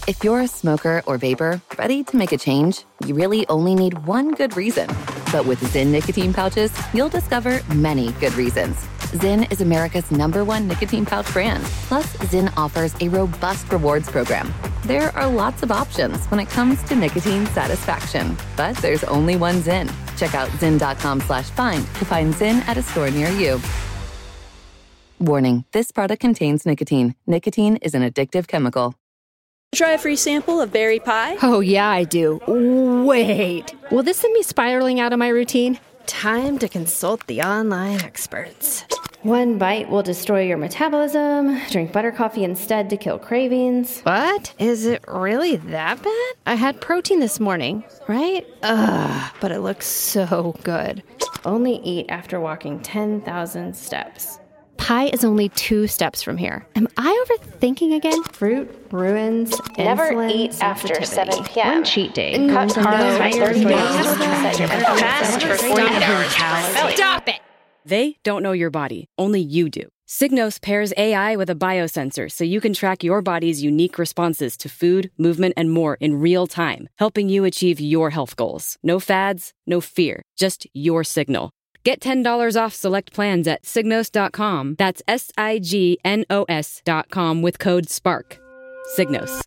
If you're a smoker or vapor ready to make a change, you really only need one good reason. But with Zyn nicotine pouches, you'll discover many good reasons. Zyn is America's #1 nicotine pouch brand. Plus, Zyn offers a robust rewards program. There are lots of options when it comes to nicotine satisfaction, but there's only one Zyn. Check out zyn.com/find to find Zyn at a store near you. Warning, this product contains nicotine. Nicotine is an addictive chemical. Try a free sample of berry pie? Oh, yeah, I do. Wait. Will this send me spiraling out of my routine? Time to consult the online experts. One bite will destroy your metabolism. Drink butter coffee instead to kill cravings. What? Is it really that bad? I had protein this morning, right? Ugh, but it looks so good. Only eat after walking 10,000 steps. Pie is only 2 steps from here. Am I overthinking again? Fruit ruins Never insulin eat after 7 p.m. One cheat day. Cut carbs by 30 days. Fast for 48 hours. Stop it! They don't know your body. Only you do. Signos pairs AI with a biosensor so you can track your body's unique responses to food, movement, and more in real time, helping you achieve your health goals. No fads, no fear, just your signal. Get $10 off select plans at Signos.com. That's SIGNOS.com with code SPARK. Signos.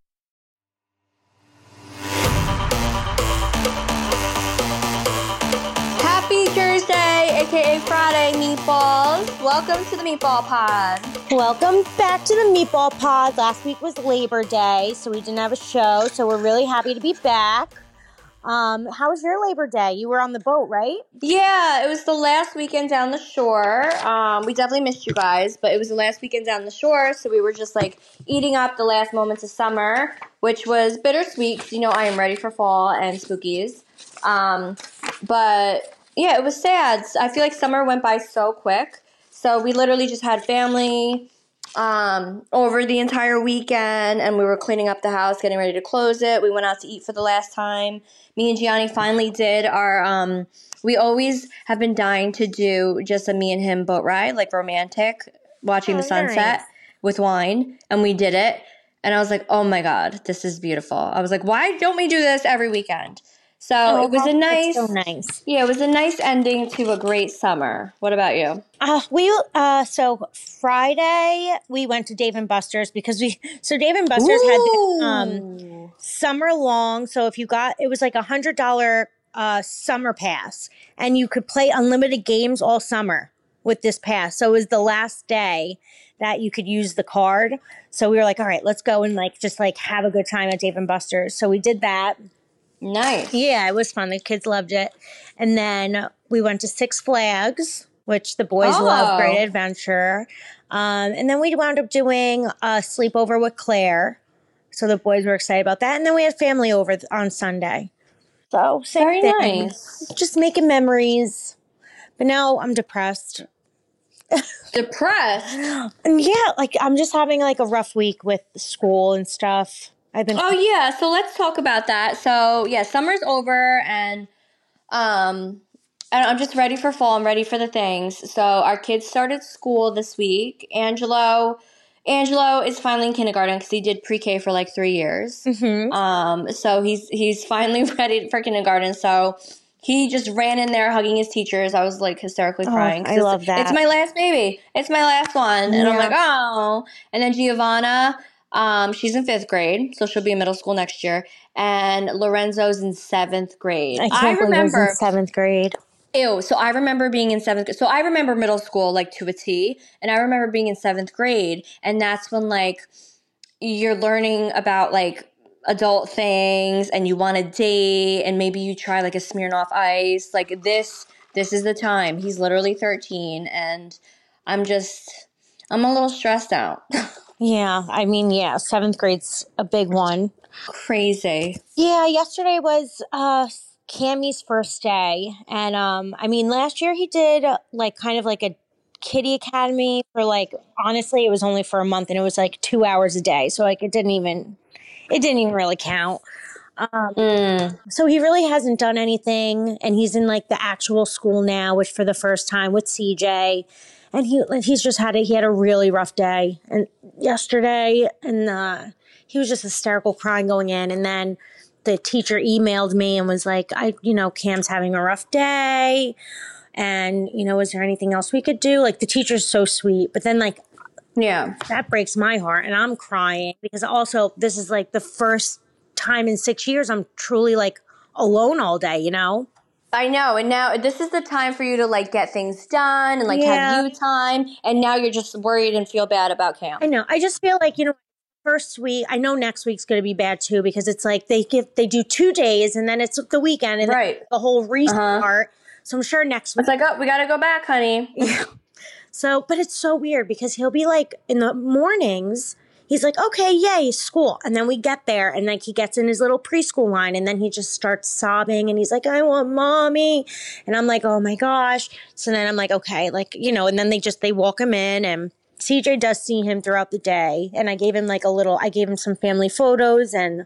Happy Thursday, aka Friday, meatballs. Welcome to the Meatball Pod. Welcome back to the Meatball Pod. Last week was Labor Day, so we didn't have a show, so we're really happy to be back. How was your Labor Day? You were on the boat, right? Yeah, it was the last weekend down the shore. We definitely missed you guys, but it was the last weekend down the shore, so we were just like eating up the last moments of summer, which was bittersweet because, you know, I am ready for fall and spookies. But yeah, it was sad. I feel like summer went by so quick. So we literally just had family over the entire weekend, and we were cleaning up the house, getting ready to close it. We went out to eat for the last time. Me and Gianni finally did our, we always have been dying to do just a me and him boat ride, like romantic, watching the sunset with wine, and we did it. And I was like, oh my God, this is beautiful. I was like, why don't we do this every weekend? So it was a nice, so nice. Yeah, it was a nice ending to a great summer. What about you? So Friday we went to Dave and Buster's because Dave and Buster's had summer long. So if you got, it was like $100 summer pass, and you could play unlimited games all summer with this pass. So it was the last day that you could use the card. So we were like, all right, let's go and just have a good time at Dave and Buster's. So we did that. Nice. Yeah, it was fun. The kids loved it. And then we went to Six Flags, which the boys love. Great adventure. And then we wound up doing a sleepover with Claire. So the boys were excited about that. And then we had family over on Sunday. So same thing. Nice. Just making memories. But now I'm depressed. Depressed? And yeah, I'm just having a rough week with school and stuff. Oh yeah, so let's talk about that. So yeah, summer's over, and I'm just ready for fall. I'm ready for the things. So our kids started school this week. Angelo is finally in kindergarten because he did pre-K for 3 years. Mm-hmm. So he's finally ready for kindergarten. So he just ran in there hugging his teachers. I was hysterically crying. I love that. It's my last baby. It's my last one, and I'm like, oh. And then Giovanna. She's in 5th grade, so she'll be in middle school next year. And Lorenzo's in 7th grade. I remember in 7th grade. Ew. So I remember being in 7th grade. So I remember middle school to a T, and I remember being in 7th grade, and that's when you're learning about adult things, and you want to date, and maybe you try a Smirnoff Ice. This is the time. He's literally 13, and I'm a little stressed out. Yeah, 7th grade's a big one. Crazy. Yeah, yesterday was Cammy's first day. And, last year he did kind of a kiddie academy for honestly, it was only for a month, and it was 2 hours a day. So it didn't even really count. So he really hasn't done anything, and he's in the actual school now, which for the first time with CJ. And he's just had a really rough day and yesterday, and he was just hysterical crying going in. And then the teacher emailed me and was like, Cam's having a rough day. And, is there anything else we could do? Like, the teacher's so sweet. But then, like, Yeah. that breaks my heart. And I'm crying because also this is like the first time in 6 years I'm truly like alone all day, I know. And now this is the time for you to like get things done and like have you time. And now you're just worried and feel bad about Cam. I know. I just feel like, first week, I know next week's going to be bad too, because it's like they do 2 days and then it's the weekend and then the whole restart. So I'm sure next week. It's like, oh, we got to go back, honey. Yeah. So, but it's so weird because he'll be like in the mornings, he's like, okay, yay, school. And then we get there and like he gets in his little preschool line and then he just starts sobbing and he's like, I want mommy. And I'm like, oh my gosh. So then I'm like, okay, like, and then they walk him in and CJ does see him throughout the day. And I gave him some family photos and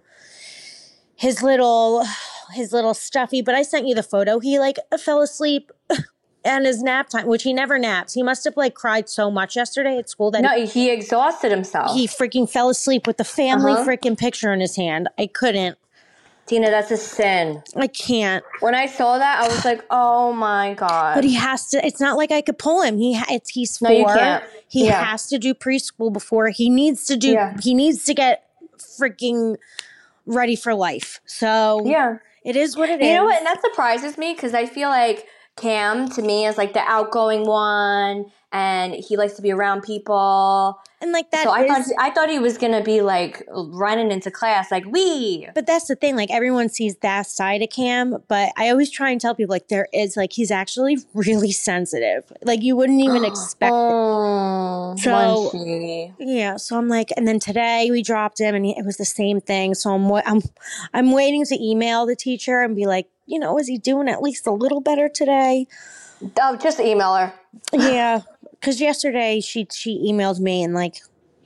his little stuffy, but I sent you the photo. He like fell asleep and his nap time, which he never naps. He must have like cried so much yesterday at school that he exhausted himself. He freaking fell asleep with the family freaking picture in his hand. I couldn't. Tina, that's a sin. I can't. When I saw that, I was like, oh my God. But he has to, it's not like I could pull him. He's 4. No, you can't. He has to do preschool before he needs to he needs to get freaking ready for life. So it is what it is. You know what? And that surprises me because I feel like Cam, to me, is like the outgoing one, and he likes to be around people. And like that. So I thought he was gonna be like running into class like we. But that's the thing. Like everyone sees that side of Cam, but I always try and tell people like there is like he's actually really sensitive. Like you wouldn't even expect it. So yeah. So I'm like, and then today we dropped him, and it was the same thing. So I'm waiting to email the teacher and be like, is he doing at least a little better today? Oh, just email her. Yeah. Because yesterday she emailed me and like,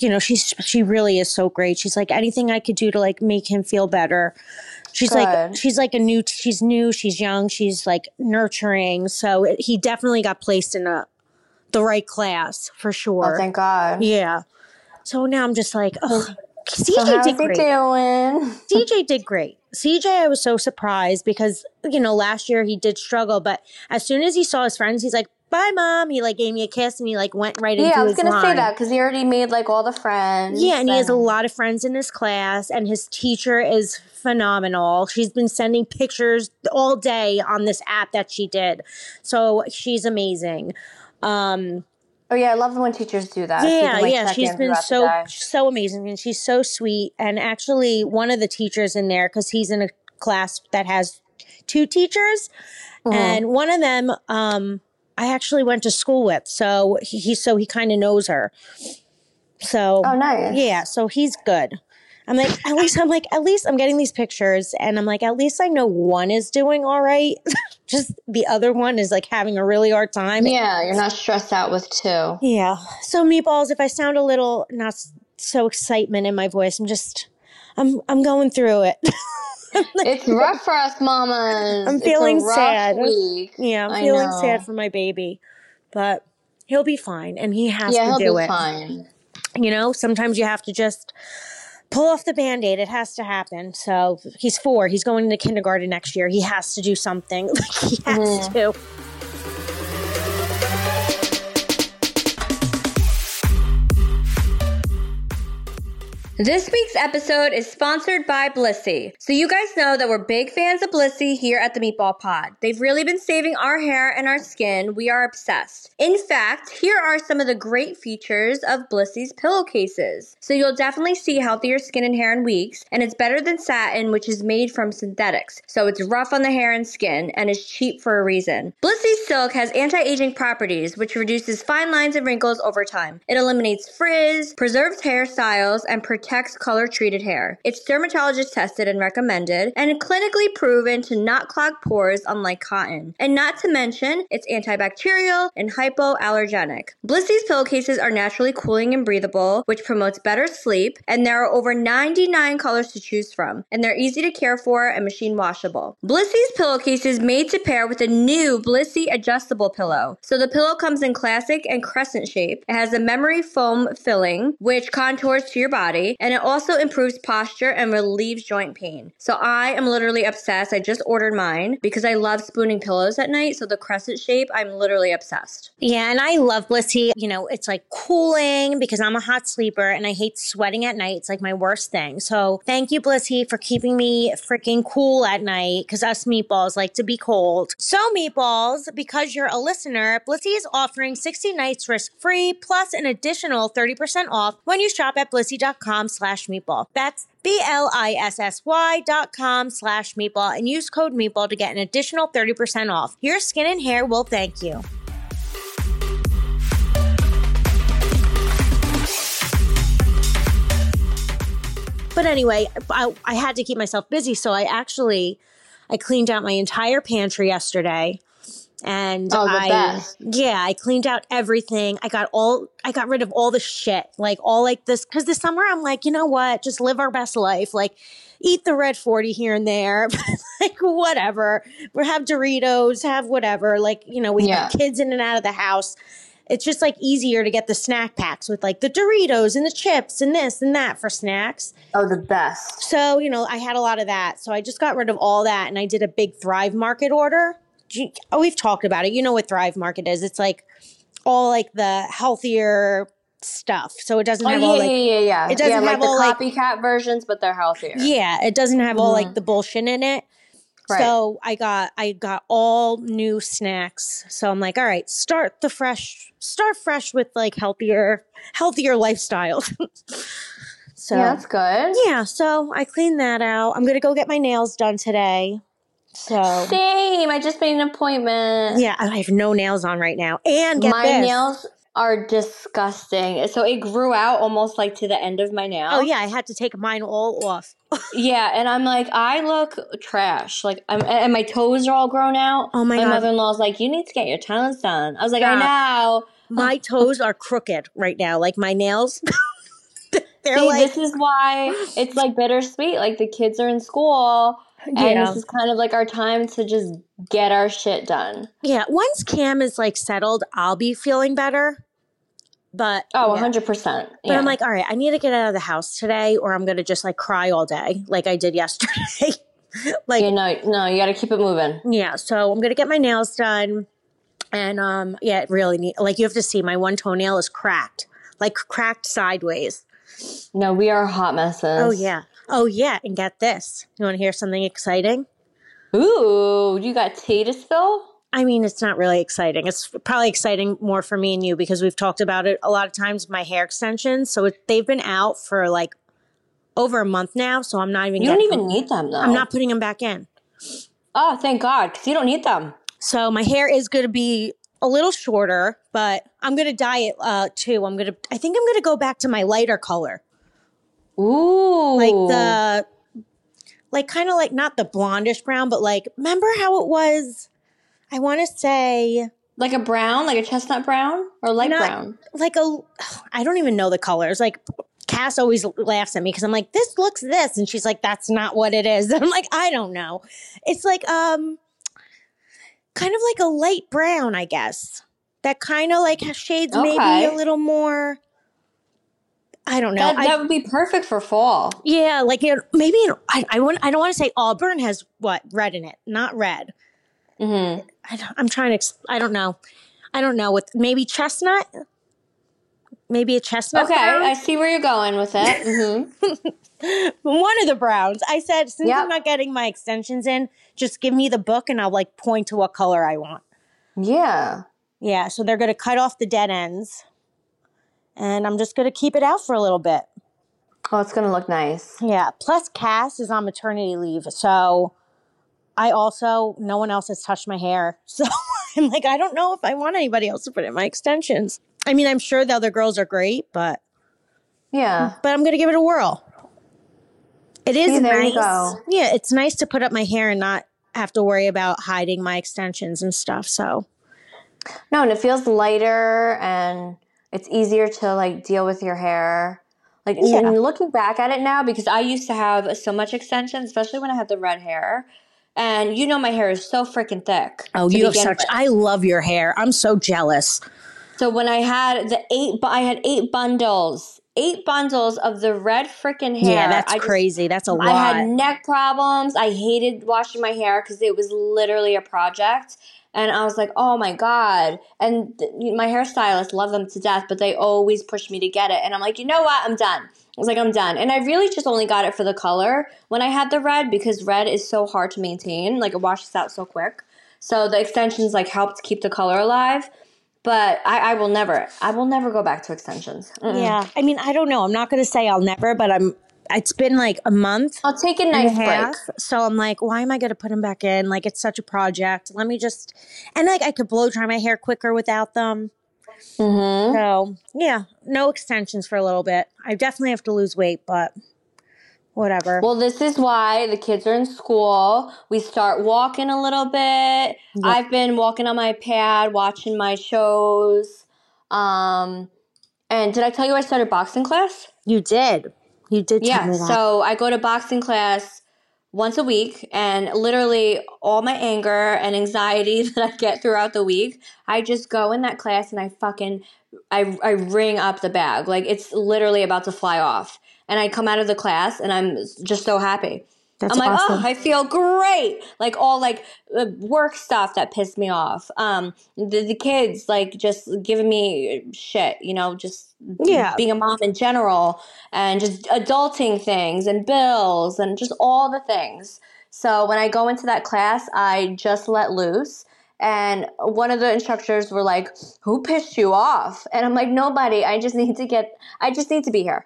she really is so great. She's like, anything I could do to like make him feel better. She's new, she's young, she's like nurturing. So he definitely got placed in the right class for sure. Oh, thank God. Yeah. So now I'm just like, oh, CJ did great. CJ did great. CJ, I was so surprised because, last year he did struggle, but as soon as he saw his friends, he's like, bye, Mom. He like gave me a kiss and he like went right into his line. Yeah, I was going to say that because he already made like all the friends. Yeah, and he has a lot of friends in his class and his teacher is phenomenal. She's been sending pictures all day on this app that she did. So she's amazing. Oh, yeah, I love when teachers do that. Yeah, she's been so amazing, and she's so sweet. And actually, one of the teachers in there, because he's in a class that has 2 teachers, and one of them I actually went to school with, so he kind of knows her. So oh, nice. Yeah, so he's good. I'm like, at least I'm getting these pictures, and I'm like, at least I know one is doing all right. Just the other one is like having a really hard time. Yeah, you're not stressed out with 2. Yeah. So Meatballs, if I sound a little not so excitement in my voice, I'm going through it. It's rough for us mamas. I'm feeling sad. Week. Yeah, I'm feeling sad for my baby. But he'll be fine, and he has to do it. Yeah, he'll be fine. Sometimes you have to just pull off the Band-Aid. It has to happen. So he's 4. He's going into kindergarten next year. He has to do something. He has to. This week's episode is sponsored by Blissy. So you guys know that we're big fans of Blissy here at the Meatball Pod. They've really been saving our hair and our skin. We are obsessed. In fact, here are some of the great features of Blissy's pillowcases. So you'll definitely see healthier skin and hair in weeks, and it's better than satin, which is made from synthetics. So it's rough on the hair and skin, and is cheap for a reason. Blissy's silk has anti-aging properties, which reduces fine lines and wrinkles over time. It eliminates frizz, preserves hairstyles, and protects color-treated hair. It's dermatologist tested and recommended, and clinically proven to not clog pores unlike cotton. And not to mention, it's antibacterial and hypoallergenic. Blissy's pillowcases are naturally cooling and breathable, which promotes better sleep, and there are over 99 colors to choose from, and they're easy to care for and machine washable. Blissy's pillowcases made to pair with a new Blissy adjustable pillow. So the pillow comes in classic and crescent shape. It has a memory foam filling, which contours to your body, and it also improves posture and relieves joint pain. So I am literally obsessed. I just ordered mine because I love spooning pillows at night. So the crescent shape, I'm literally obsessed. Yeah, and I love Blissy. You know, it's like cooling because I'm a hot sleeper and I hate sweating at night. It's like my worst thing. So thank you, Blissy, for keeping me freaking cool at night because us meatballs like to be cold. So meatballs, because you're a listener, Blissy is offering 60 nights risk-free plus an additional 30% off when you shop at blissy.com/meatball. That's BLISSY.com/meatball and use code meatball to get an additional 30% off. Your skin and hair will thank you. But anyway, I had to keep myself busy, so I cleaned out my entire pantry yesterday. And I cleaned out everything. I got rid of all the shit, like all like this, because this summer I'm like, you know what, just live our best life, like eat the red 40 here and there, like whatever. We have Doritos, have whatever, like, you know, we have kids in and out of the house. It's just like easier to get the snack packs with like the Doritos and the chips and this and that for snacks. Oh, the best. So, you know, I had a lot of that. So I just got rid of all that and I did a big Thrive Market order. We've talked about it. You know what Thrive Market is. It's like all like the healthier stuff. So it doesn't have all like it doesn't have like all the like copycat versions, but they're healthier. Yeah, it doesn't have all like the bullshit in it. Right. So I got all new snacks. So I'm like, all right, start fresh with like healthier lifestyle. So yeah, that's good. Yeah, so I cleaned that out. I'm gonna go get my nails done today. So same. I just made an appointment. Yeah, I have no nails on right now. And get my nails are disgusting. So it grew out almost like to the end of my nail. Oh yeah, I had to take mine all off. Yeah, and I'm like, I look trash. Like, and my toes are all grown out. Oh my God. My mother-in-law's like, you need to get your toes done. I was like, I know. My toes are crooked right now. Like my nails. This is why it's like bittersweet. Like the kids are in school. And this is kind of like our time to just get our shit done. Yeah. Once Cam is like settled, I'll be feeling better. But 100%. But I'm like, all right, I need to get out of the house today or I'm going to just like cry all day like I did yesterday. Like, no, you got to keep it moving. Yeah. So I'm going to get my nails done. And it really like you have to see my one toenail is cracked, like cracked sideways. No, we are hot messes. Oh, yeah. And get this. You want to hear something exciting? Ooh, you got tea to spill? I mean, it's not really exciting. It's probably exciting more for me and you because we've talked about it a lot of times, my hair extensions. So they've been out for like over a month now. So I'm not even You don't even need them, though. I'm not putting them back in. Oh, thank God, because you don't need them. So my hair is going to be a little shorter, but I'm going to dye it too. I think I'm going to go back to my lighter color. Ooh. Like kind of like not the blondish brown, but like, remember how it was? I want to say like a brown, like a chestnut brown or light brown? I don't even know the colors. Like Cass always laughs at me because I'm like, this looks this. And she's like, that's not what it is. And I'm like, I don't know. It's like, kind of like a light brown, I guess. That kind of like shades maybe a little more. I don't know. That would be perfect for fall. Yeah, like maybe I don't want to say auburn has red in it, not red. Mm-hmm. I don't know. With maybe chestnut. Maybe a chestnut. Okay, brown? I see where you're going with it. Mm-hmm. One of the browns. I said, since I'm not getting my extensions in, just give me the book and I'll like point to what color I want. Yeah. Yeah, so they're going to cut off the dead ends. And I'm just going to keep it out for a little bit. Oh, it's going to look nice. Yeah. Plus, Cass is on maternity leave. So no one else has touched my hair. So I'm like, I don't know if I want anybody else to put in my extensions. I mean, I'm sure the other girls are great, but. Yeah. But I'm going to give it a whirl. It is there nice. You go. Yeah, it's nice to put up my hair and not have to worry about hiding my extensions and stuff. So. No, and it feels lighter and it's easier to like deal with your hair. Like looking back at it now, because I used to have so much extension, especially when I had the red hair. And you know my hair is so freaking thick. Oh, you have such – I love your hair. I'm so jealous. So when I had I had 8 bundles 8 bundles of the red freaking hair. Yeah, that's crazy. That's a lot. I had neck problems. I hated washing my hair because it was literally a project. And I was like, oh my God. And my hairstylist loved them to death, but they always pushed me to get it. And I'm like, you know what? I'm done. I was like, I'm done. And I really just only got it for the color when I had the red, because red is so hard to maintain. Like, it washes out so quick. So the extensions like helped keep the color alive. But I will never go back to extensions. Mm-mm. Yeah. I mean, I don't know. I'm not going to say I'll never, but it's been like a month. I'll take a nice break. So I'm like, why am I going to put them back in? Like, it's such a project. Let me just, and like I could blow dry my hair quicker without them. Mm-hmm. So yeah, no extensions for a little bit. I definitely have to lose weight, but whatever. Well, this is why the kids are in school. We start walking a little bit. Yep. I've been walking on my pad, watching my shows. And did I tell you I started boxing class? You did. You did tell me that. So I go to boxing class once a week, and literally all my anger and anxiety that I get throughout the week, I just go in that class and I ring up the bag. Like, it's literally about to fly off. And I come out of the class and I'm just so happy. That's I'm like, awesome. oh, I feel great. Like, all like work stuff that pissed me off. The kids like just giving me shit, just being a mom in general, and just adulting things and bills and just all the things. So when I go into that class, I just let loose. And one of the instructors were like, who pissed you off? And I'm like, nobody. I just need to be here.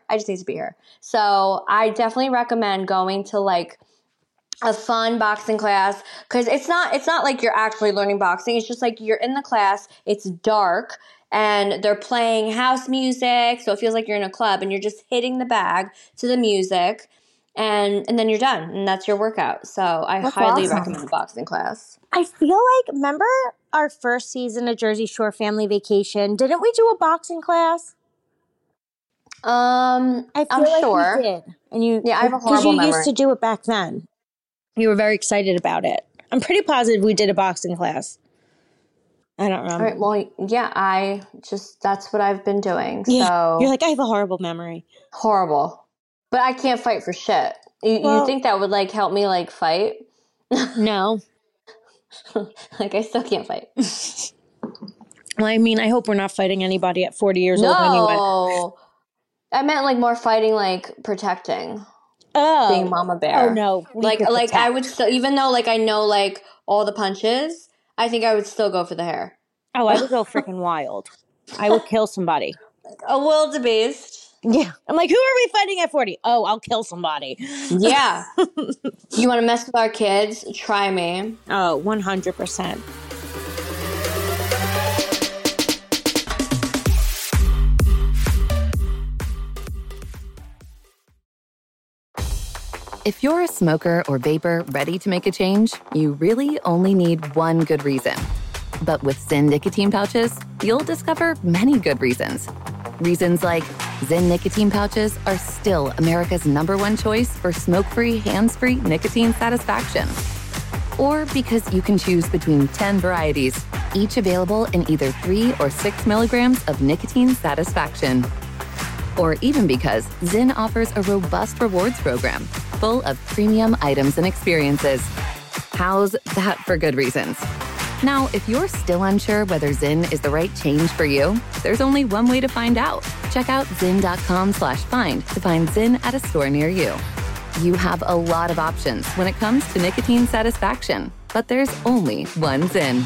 So I definitely recommend going to like a fun boxing class, because it's not like you're actually learning boxing. It's just like you're in the class, it's dark, and they're playing house music. So it feels like you're in a club and you're just hitting the bag to the music, and then you're done, and that's your workout. So I highly recommend a boxing class. I feel like, remember our first season of Jersey Shore Family Vacation? Didn't we do a boxing class? I'm sure. We did. And I have a horrible memory. You used to do it back then. You were very excited about it. I'm pretty positive we did a boxing class. I don't remember. All right, well, yeah, that's what I've been doing. Yeah. So You're like, I have a horrible memory. Horrible. But I can't fight for shit. You think that would like help me like fight? No. Like, I still can't fight. Well, I mean, I hope we're not fighting anybody at 40 years old anyway. No. I meant like more fighting, like protecting. Oh. Being mama bear. Oh, no. Like I would still, even though like I know like all the punches, I think I would still go for the hair. Oh, I would go freaking wild. I would kill somebody. A wildebeest. Yeah. I'm like, who are we fighting at 40? Oh, I'll kill somebody. Yeah. You want to mess with our kids? Try me. Oh, 100%. If you're a smoker or vapor ready to make a change, you really only need one good reason. But with Zyn nicotine pouches, you'll discover many good reasons. Reasons like Zyn nicotine pouches are still America's #1 choice for smoke-free, hands-free nicotine satisfaction. Or because you can choose between 10 varieties, each available in either 3 or 6 milligrams of nicotine satisfaction. Or even because Zyn offers a robust rewards program full of premium items and experiences. How's that for good reasons? Now, if you're still unsure whether Zyn is the right change for you, there's only one way to find out. Check out Zyn.com/find to find Zyn at a store near you. You have a lot of options when it comes to nicotine satisfaction, but there's only one Zyn.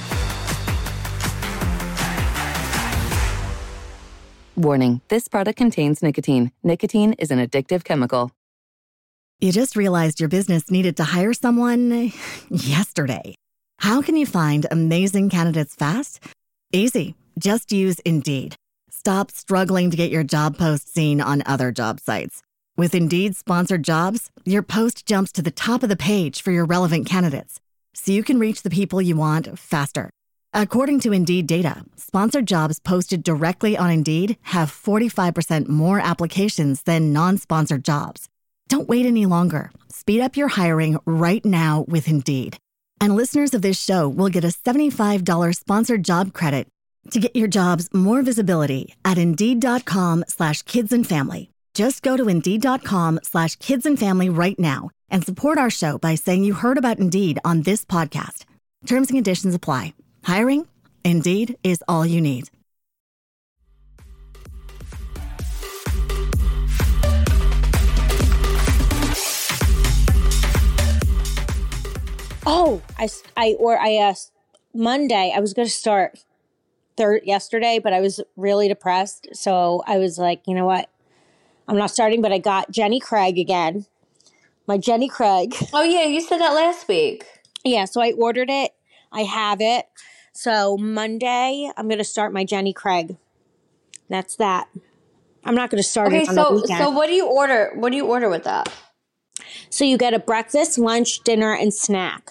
Warning, this product contains nicotine. Nicotine is an addictive chemical. You just realized your business needed to hire someone yesterday. How can you find amazing candidates fast? Easy. Just use Indeed. Stop struggling to get your job post seen on other job sites. With Indeed sponsored jobs, your post jumps to the top of the page for your relevant candidates, so you can reach the people you want faster. According to Indeed data, sponsored jobs posted directly on Indeed have 45% more applications than non-sponsored jobs. Don't wait any longer. Speed up your hiring right now with Indeed. And listeners of this show will get a $75 sponsored job credit to get your jobs more visibility at Indeed.com/kidsandfamily. Just go to Indeed.com/kidsandfamily right now and support our show by saying you heard about Indeed on this podcast. Terms and conditions apply. Hiring? Indeed is all you need. Oh, Monday, I was going to start yesterday, but I was really depressed. So I was like, you know what? I'm not starting, but I got Jenny Craig again. My Jenny Craig. Oh, yeah. You said that last week. Yeah. So I ordered it. I have it. So Monday, I'm going to start my Jenny Craig. That's that. I'm not going to start it on the weekend. So what do you order? What do you order with that? So you get a breakfast, lunch, dinner, and snack.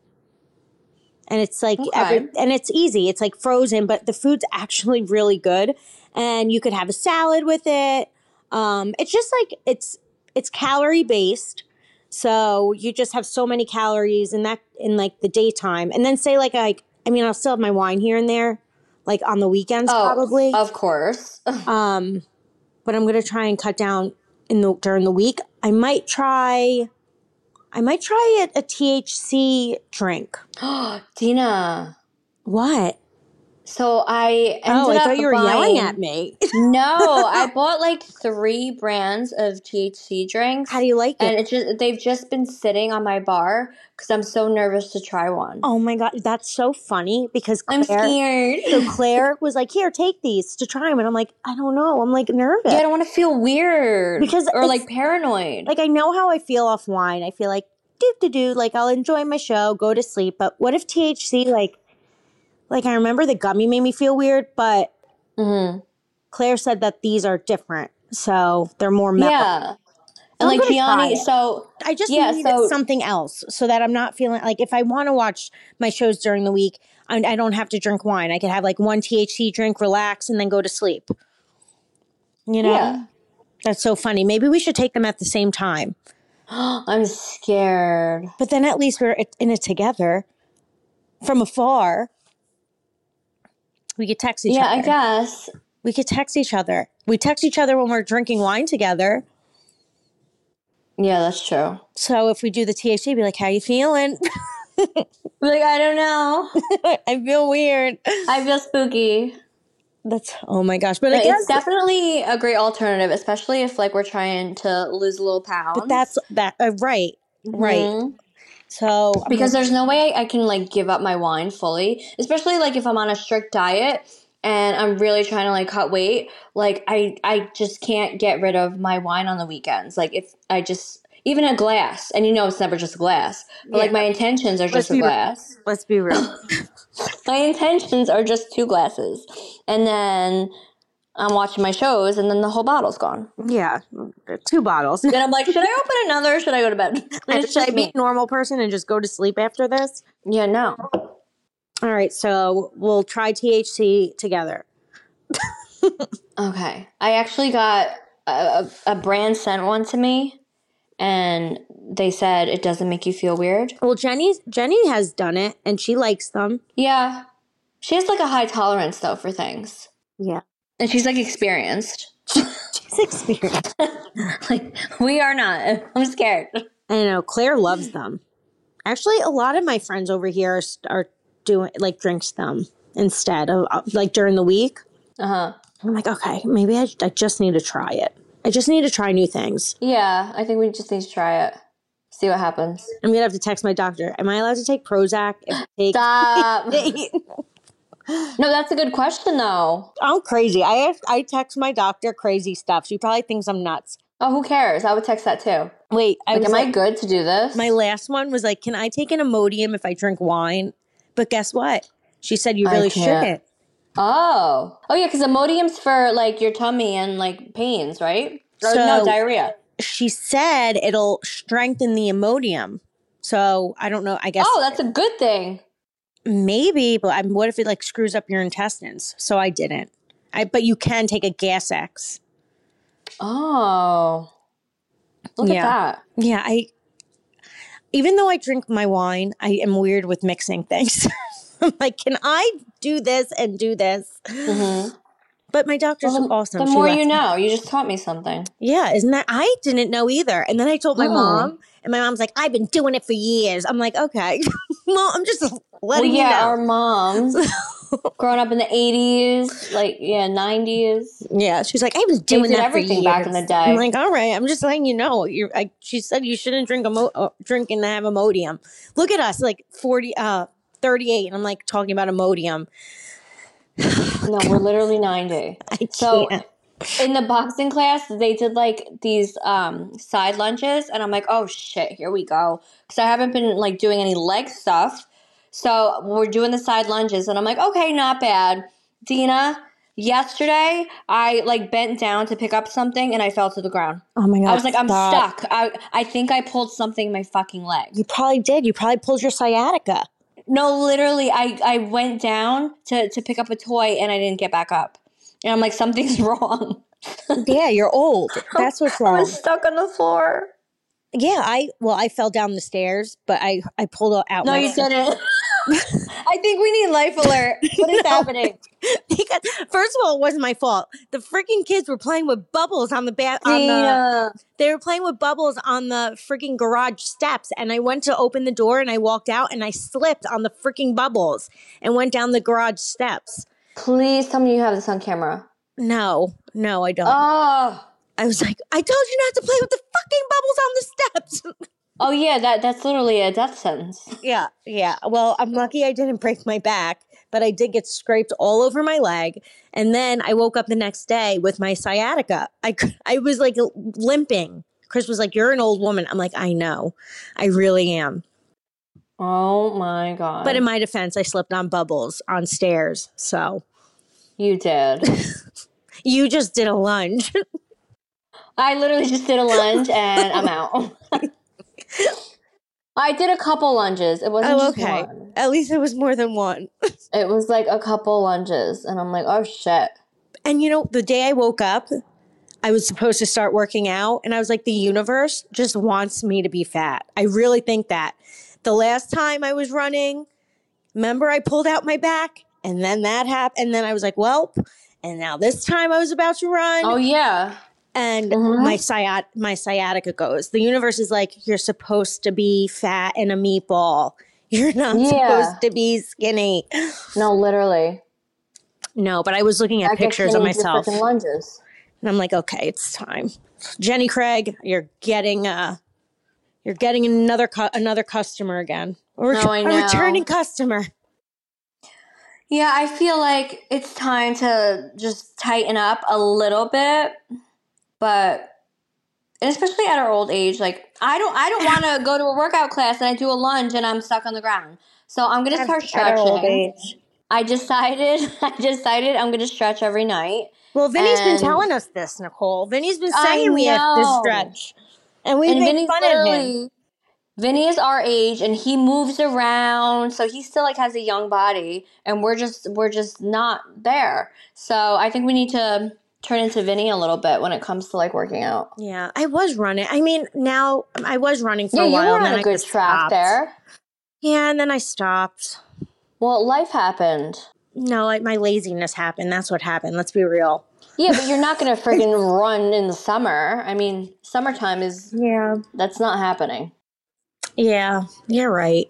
And it's like, and it's easy. It's like frozen, but the food's actually really good. And you could have a salad with it. It's just like, it's calorie based. So you just have so many calories in like the daytime. And then say I'll still have my wine here and there, like on the weekends probably. Of course. But I'm going to try and cut down during the week. I might try a THC drink. Dina. What? So I ended I up thought you were yelling at me. No, I bought like 3 brands of THC drinks. How do you like it? And they've just been sitting on my bar because I'm so nervous to try one. Oh my God, that's so funny because I'm scared. So Claire was like, "Here, take these to try them," and I'm like, "I don't know." I'm like nervous. Yeah, I don't want to feel weird or like paranoid. Like I know how I feel off wine. I feel like like I'll enjoy my show, go to sleep. But what if THC like I remember the gummy made me feel weird, but Claire said that these are different, so they're more mellow. Yeah, and like Gianni. So I just need something else so that I'm not feeling like if I want to watch my shows during the week, I don't have to drink wine. I could have like one THC drink, relax, and then go to sleep. You know, yeah. That's so funny. Maybe we should take them at the same time. I'm scared. But then at least we're in it together from afar. We could text each other. Yeah, I guess. We could text each other. We text each other when we're drinking wine together. Yeah, that's true. So if we do the THC, be like, how you feeling? Like, I don't know. I feel weird. I feel spooky. Oh my gosh. But I guess it's definitely a great alternative, especially if like we're trying to lose a little pounds. But that's right. Right. So because there's no way I can like give up my wine fully, especially like if I'm on a strict diet and I'm really trying to like cut weight. Like I just can't get rid of my wine on the weekends. Like if I just even a glass, and it's never just a glass, but like my intentions are just a glass. Let's be real. My intentions are just 2 glasses, and then I'm watching my shows, and then the whole bottle's gone. Yeah, 2 bottles. Then I'm like, should I open another or should I go to bed? Should I be a normal person and just go to sleep after this? Yeah, no. All right, so we'll try THC together. Okay. I actually got a brand sent one to me, and they said it doesn't make you feel weird. Well, Jenny has done it, and she likes them. Yeah. She has like a high tolerance, though, for things. Yeah. And she's like experienced. She's experienced. Like, we are not. I'm scared. I know. Claire loves them. Actually, a lot of my friends over here are doing like drinks them instead of like during the week. I'm like, okay, maybe I just need to try it. I just need to try new things. Yeah, I think we just need to try it. See what happens. I'm going to have to text my doctor. Am I allowed to take Prozac? Stop. No, that's a good question, though. I'm crazy. I text my doctor crazy stuff. She probably thinks I'm nuts. Oh, who cares? I would text that, too. Wait. Am I good to do this? My last one was like, can I take an Imodium if I drink wine? But guess what? She said you really shouldn't. Oh, yeah, because Imodium's for, like, your tummy and, like, pains, right? Or, no, diarrhea. She said it'll strengthen the Imodium. So, I don't know, I guess. Oh, that's a good thing. Maybe, but what if it, like, screws up your intestines? So, I didn't. But you can take a Gas X. Oh. Look at that. Yeah, even though I drink my wine, I am weird with mixing things. I'm like, can I do this and do this? But my doctor's awesome. The She more lets you me. know. You just taught me something. Yeah, isn't that? I didn't know either. And then I told my mom, and my mom's like, I've been doing it for years. I'm like, okay. Well, I'm just letting you know. Our moms, growing up in the 80s, 90s. Yeah, she's like, I was doing that for everything years. back in the day. I'm like, all right, I'm just letting you know. She said you shouldn't drink and have Imodium. Look at us, like 38, and I'm like talking about Imodium. No, we're literally 90. I can't. So in the boxing class, they did these side lunges, and I'm like, oh shit, here we go. Because I haven't been doing any leg stuff. So we're doing the side lunges, and I'm like, okay, not bad. Dina, yesterday I bent down to pick up something, and I fell to the ground. Oh my God. I was like, I'm stuck. I think I pulled something in my fucking leg. You probably did. You probably pulled your sciatica. No, literally, I went down to pick up a toy, and I didn't get back up. And I'm like, something's wrong. Yeah, you're old. That's what's wrong. I was stuck on the floor. Yeah, I fell down the stairs, but I pulled out. No, you didn't. I think we need life alert. What is happening? Because first of all, it wasn't my fault. The freaking kids were playing with bubbles on the they were playing with bubbles on the freaking garage steps, and I went to open the door and I walked out and I slipped on the freaking bubbles and went down the garage steps. Please tell me you have this on camera. No, I don't. Oh. I was like, I told you not to play with the fucking bubbles on the steps. Oh, yeah, that's literally a death sentence. Yeah. Well, I'm lucky I didn't break my back, but I did get scraped all over my leg. And then I woke up the next day with my sciatica. I was limping. Chris was like, you're an old woman. I'm like, I know. I really am. Oh, my God. But in my defense, I slipped on bubbles on stairs. So. You did. You just did a lunge. I literally just did a lunge and I'm out. I did a couple lunges. It wasn't just one. At least it was more than one. It was a couple lunges and I'm like, oh shit. And the day I woke up, I was supposed to start working out and I was like, the universe just wants me to be fat. I really think that. The last time I was running, remember I pulled out my back and then that happened. And then I was like, well, and now this time I was about to run. Oh yeah. And my sciatica goes. The universe is like, you're supposed to be fat and a meatball. You're not supposed to be skinny. No, literally. No, but I was looking at pictures of myself. Lunges. And I'm like, okay, it's time. Jenny Craig, you're getting another customer again. I know. A returning customer. Yeah, I feel like it's time to just tighten up a little bit. But, and especially at our old age, I don't want to go to a workout class and I do a lunge and I'm stuck on the ground. So I'm going to start stretching. At our old age. I decided I'm going to stretch every night. Well, Vinny's been telling us this, Nicole. Vinny's been saying we have to stretch. And we made fun of him. Vinny is our age and he moves around. So he still has a young body and we're just not there. So I think we need to turn into Vinny a little bit when it comes to working out. Yeah, I was running. I mean, now I was running for a while. Yeah, you were and on then a good track there. Yeah, and then I stopped. Well, life happened. No, my laziness happened. That's what happened. Let's be real. Yeah, but you're not going to friggin' run in the summer. I mean, summertime is... Yeah. That's not happening. Yeah, you're right.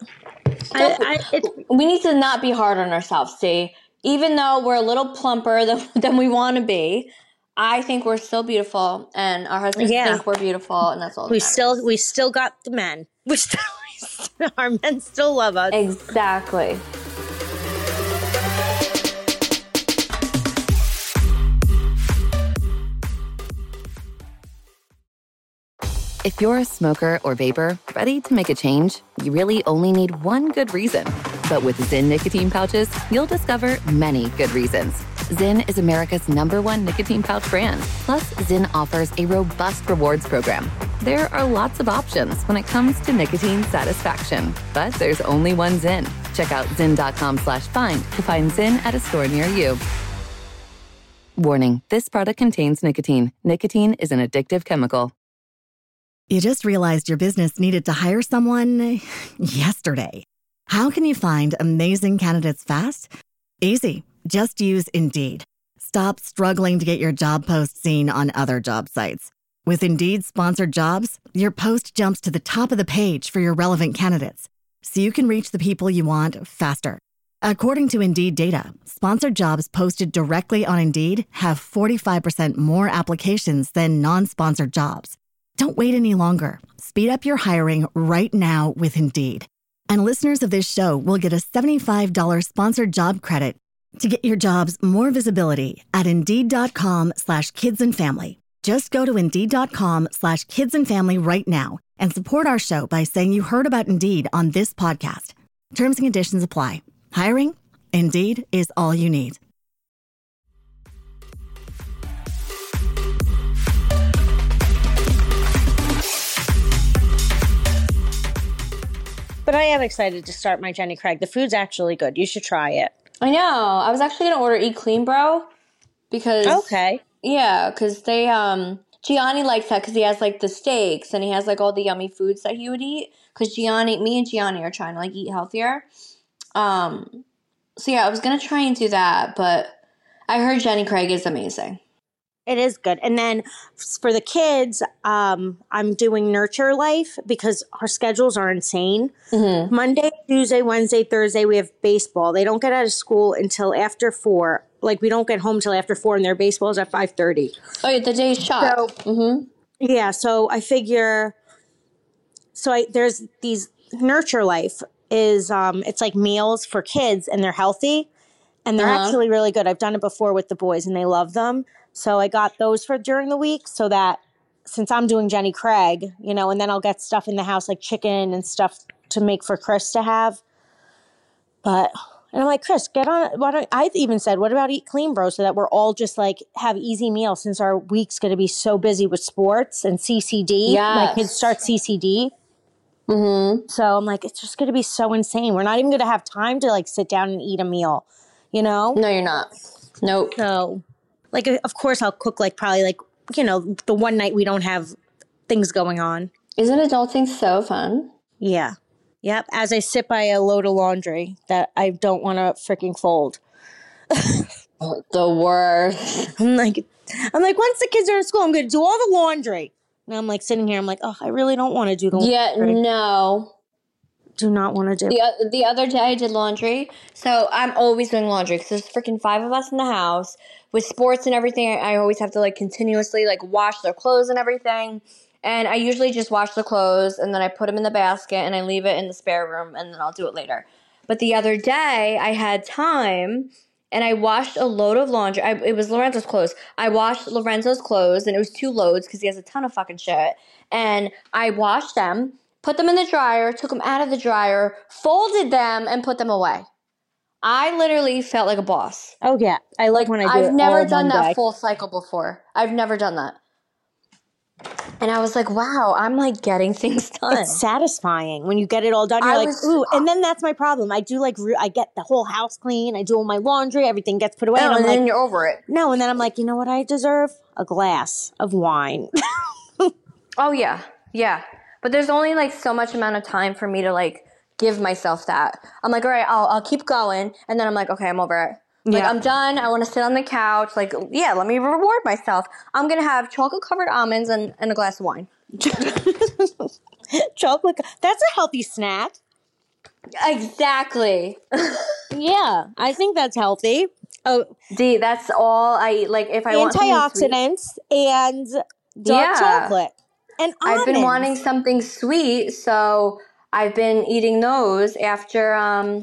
We need to not be hard on ourselves, see? Even though we're a little plumper than we want to be, I think we're still beautiful, and our husbands think we're beautiful, and that's all. We still got the men. Our men still love us. Exactly. If you're a smoker or vapor ready to make a change, you really only need one good reason. But with Zyn nicotine pouches, you'll discover many good reasons. Zyn is America's #1 nicotine pouch brand. Plus, Zyn offers a robust rewards program. There are lots of options when it comes to nicotine satisfaction, but there's only one Zyn. Check out zyn.com/find to find Zyn at a store near you. Warning, this product contains nicotine. Nicotine is an addictive chemical. You just realized your business needed to hire someone yesterday. How can you find amazing candidates fast? Easy. Just use Indeed. Stop struggling to get your job post seen on other job sites. With Indeed sponsored jobs, your post jumps to the top of the page for your relevant candidates, so you can reach the people you want faster. According to Indeed data, sponsored jobs posted directly on Indeed have 45% more applications than non-sponsored jobs. Don't wait any longer. Speed up your hiring right now with Indeed. And listeners of this show will get a $75 sponsored job credit to get your jobs more visibility at Indeed.com/kidsandfamily. Just go to Indeed.com/kidsandfamily right now and support our show by saying you heard about Indeed on this podcast. Terms and conditions apply. Hiring? Indeed is all you need. But I am excited to start my Jenny Craig. The food's actually good. You should try it. I know. I was actually going to order Eat Clean Bro because... Okay. Yeah, because they... Gianni likes that because he has, like, the steaks and he has, like, all the yummy foods that he would eat. Because me and Gianni are trying to, like, eat healthier. So, yeah, I was going to try and do that, but I heard Jenny Craig is amazing. It is good. And then for the kids, I'm doing Nurture Life because our schedules are insane. Mm-hmm. Monday, Tuesday, Wednesday, Thursday, we have baseball. They don't get out of school until after 4. Like, we don't get home till after 4, and their baseball is at 5:30. Oh, yeah, the day's shot. So, yeah, so I figure... there's these Nurture Life is it's like meals for kids and they're healthy and they're actually really good. I've done it before with the boys and they love them. So I got those for during the week so that since I'm doing Jenny Craig, and then I'll get stuff in the house like chicken and stuff to make for Chris to have. And I'm like, Chris, get on. I even said, what about Eat Clean Bro so that we're all just like have easy meals since our week's going to be so busy with sports and CCD. Yes. My kids start CCD. Mm-hmm. So I'm like, it's just going to be so insane. We're not even going to have time to like sit down and eat a meal, No, you're not. Nope. So, like, of course I'll cook like probably like, the one night we don't have things going on. Isn't adulting so fun? Yeah. Yep. As I sit by a load of laundry that I don't want to freaking fold. The worst. I'm like, once the kids are in school, I'm going to do all the laundry. And I'm like sitting here, I'm like, oh, I really don't want to do the laundry. Yeah, no. Do not want to do the other day I did laundry. So I'm always doing laundry because there's freaking 5 of us in the house. With sports and everything, I always have to like continuously like wash their clothes and everything. And I usually just wash the clothes and then I put them in the basket and I leave it in the spare room and then I'll do it later. But the other day I had time and I washed a load of laundry. It was Lorenzo's clothes. I washed Lorenzo's clothes, and it was 2 loads because he has a ton of fucking shit. And I washed them, put them in the dryer, took them out of the dryer, folded them, and put them away. I literally felt like a boss. Oh, yeah. I like when I do it. I've never done that full cycle before. I've never done that. And I was like, wow, I'm like getting things done. It's satisfying when you get it all done. You're ooh. And then that's my problem. I do like, I get the whole house clean. I do all my laundry. Everything gets put away. Oh, and then you're over it. No, and then I'm like, you know what I deserve? A glass of wine. Oh, yeah. Yeah. But there's only like so much amount of time for me to like give myself that. I'm like, all right, I'll keep going. And then I'm like, okay, I'm over it. Like, I'm done. I want to sit on the couch. Like, yeah, let me reward myself. I'm going to have chocolate-covered almonds and a glass of wine. Chocolate. That's a healthy snack. Exactly. Yeah, I think that's healthy. Oh, D, that's all I eat. Like, if I want antioxidants and dark chocolate and almonds. I've been wanting something sweet, so I've been eating those after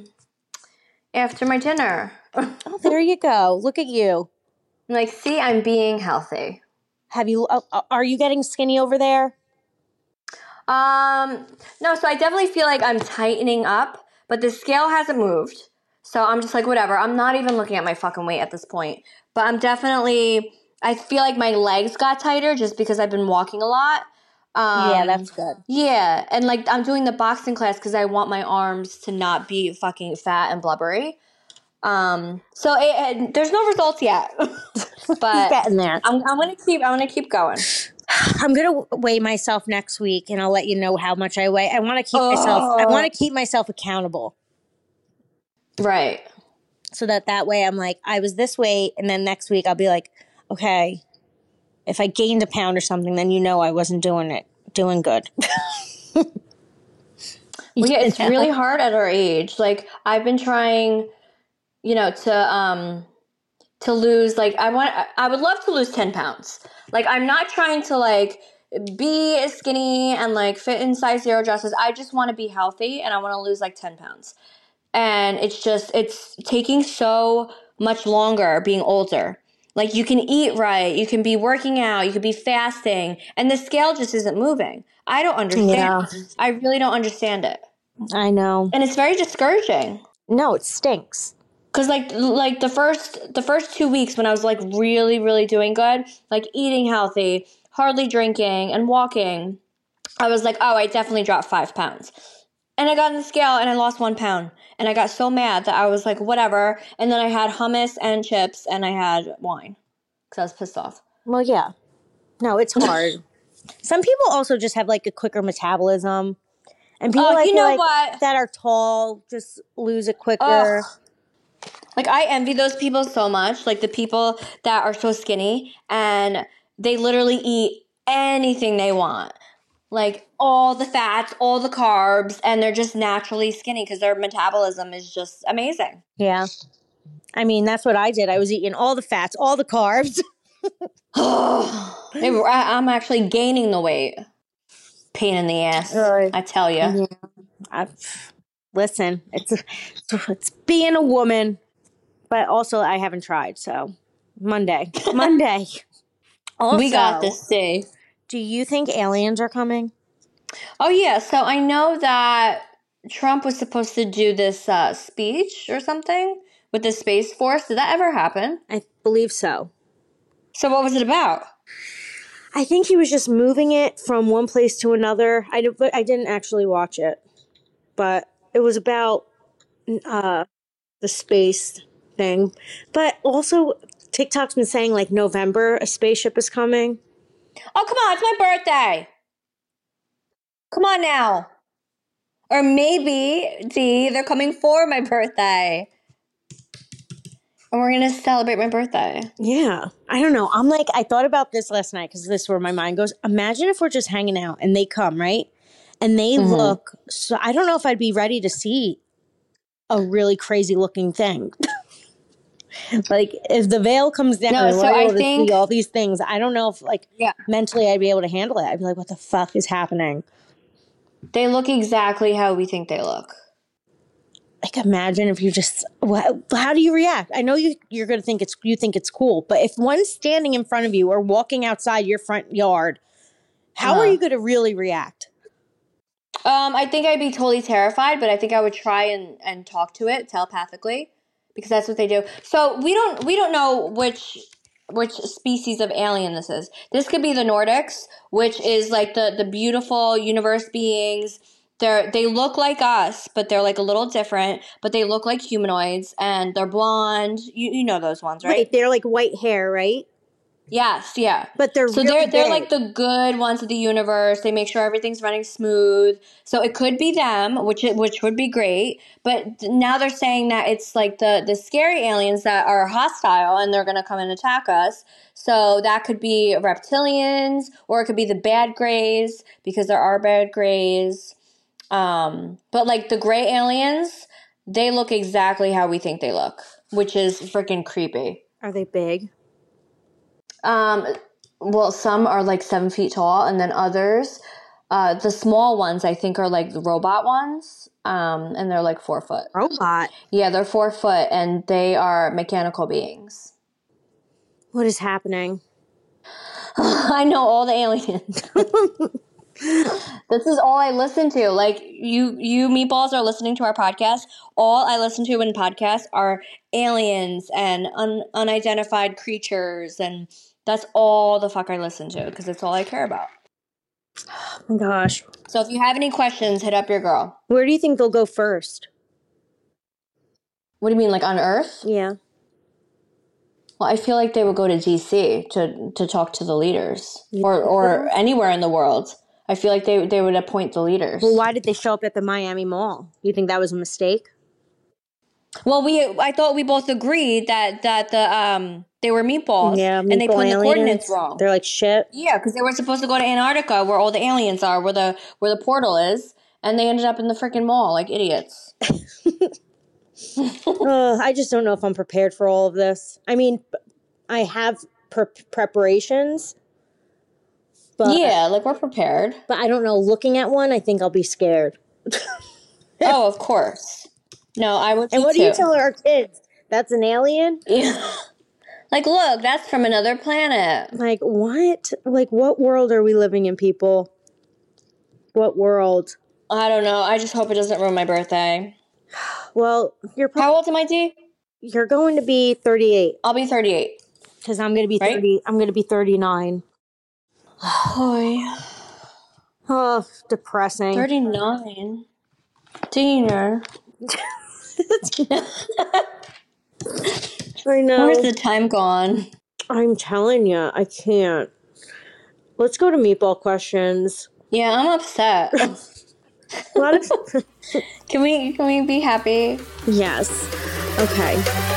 my dinner. Oh, there you go. Look at you. Like, see, I'm being healthy. Have you? Are you getting skinny over there? No. So I definitely feel like I'm tightening up, but the scale hasn't moved. So I'm just like, whatever. I'm not even looking at my fucking weight at this point. But I'm definitely. I feel like my legs got tighter just because I've been walking a lot. Yeah, that's good. Yeah, and like I'm doing the boxing class because I want my arms to not be fucking fat and blubbery. So there's no results yet, but getting there. I'm gonna keep going. I'm gonna weigh myself next week, and I'll let you know how much I weigh. I want to keep myself. I want to keep myself accountable. Right. so that way I'm like, I was this weight, and then next week I'll be like, okay, if I gained a pound or something, then I wasn't doing good. Well, yeah, it's really hard at our age. Like, I've been trying, to lose, like, I would love to lose 10 pounds. Like, I'm not trying to, like, be skinny and, like, fit in size 0 dresses. I just want to be healthy, and I want to lose, like, 10 pounds. And it's taking so much longer being older. Like, you can eat right, you can be working out, you could be fasting, and the scale just isn't moving. I don't understand. Yeah. I really don't understand it. I know. And it's very discouraging. No, it stinks. Because, like the first 2 weeks when I was, like, really, really doing good, like, eating healthy, hardly drinking, and walking, I was like, oh, I definitely dropped 5 pounds. And I got on the scale, and I lost 1 pound. And I got so mad that I was like, whatever. And then I had hummus and chips, and I had wine. Because I was pissed off. Well, yeah. No, it's hard. Some people also just have, like, a quicker metabolism. And people that are tall just lose it quicker. Like, I envy those people so much. Like, the people that are so skinny and they literally eat anything they want. Like, all the fats, all the carbs, and they're just naturally skinny because their metabolism is just amazing. Yeah. I mean, that's what I did. I was eating all the fats, all the carbs. I'm actually gaining the weight. Pain in the ass, I tell you. Yeah. Listen, it's being a woman, but also I haven't tried, so Monday. Also, we got this day. Do you think aliens are coming? Oh, yeah. So I know that Trump was supposed to do this speech or something with the Space Force. Did that ever happen? I believe so. So what was it about? I think he was just moving it from one place to another. I didn't actually watch it, but it was about the space thing. But also, TikTok's been saying, like, November, a spaceship is coming. Oh, come on. It's my birthday. Come on now. Or maybe, they're coming for my birthday. And we're going to celebrate my birthday. Yeah. I don't know. I thought about this last night because this is where my mind goes. Imagine if we're just hanging out and they come, right? And they look. So I don't know if I'd be ready to see a really crazy looking thing. Like, if the veil comes down and we're able to see all these things, I don't know if, mentally I'd be able to handle it. I'd be like, what the fuck is happening? They look exactly how we think they look. Like, imagine if you just, how do you react? I know you're going to think it's cool, but if one's standing in front of you or walking outside your front yard, how are you going to really react? I think I'd be totally terrified, but I think I would try and talk to it telepathically because that's what they do. So we don't know which species of alien this is. This could be the Nordics, which is like the beautiful universe beings. They look like us, but they're like a little different, but they look like humanoids and they're blonde. You know those ones, right? Right, they're like white hair, right? Yes, yeah. But they're like the good ones of the universe. They make sure everything's running smooth. So it could be them, which would be great. But now they're saying that it's like the scary aliens that are hostile and they're going to come and attack us. So that could be reptilians or it could be the bad grays because there are bad grays. But like the gray aliens, they look exactly how we think they look, which is freaking creepy. Are they big? Well, some are like 7 feet tall, and then others, the small ones I think are like the robot ones, and they're like 4 foot. Robot? Yeah, they're 4 foot, and they are mechanical beings. What is happening? I know all the aliens. This is all I listen to. Like, you meatballs are listening to our podcast. All I listen to in podcasts are aliens and unidentified creatures, and that's all the fuck I listen to because it's all I care about. Oh my gosh. So if you have any questions, hit up your girl. Where do you think they'll go first? What do you mean, like on Earth? Yeah. Well, I feel like they would go to DC to talk to the leaders or anywhere in the world. I feel like they would appoint the leaders. Well, why did they show up at the Miami Mall? You think that was a mistake? Well, I thought we both agreed that they were meatballs. Yeah, and they put aliens. the coordinates wrong. They're like shit. Yeah, because they were supposed to go to Antarctica, where all the aliens are, where the portal is, and they ended up in the freaking mall like idiots. I just don't know if I'm prepared for all of this. I mean, I have preparations. But, yeah, like we're prepared. But I don't know. Looking at one, I think I'll be scared. Oh, of course. No, I would. And what do you tell our kids? That's an alien? Yeah. Like, look, that's from another planet. Like, what? Like, what world are we living in, people? What world? I don't know. I just hope it doesn't ruin my birthday. Well, how old am I, Dee? You're going to be 38. I'll be 38. Because I'm going to be 30. I'm going to be 39. Oh, depressing. 39. Dina. I know. Where's the time gone? I'm telling you, I can't. Let's go to meatball questions. Yeah, I'm upset. Can we be happy? Yes. Okay.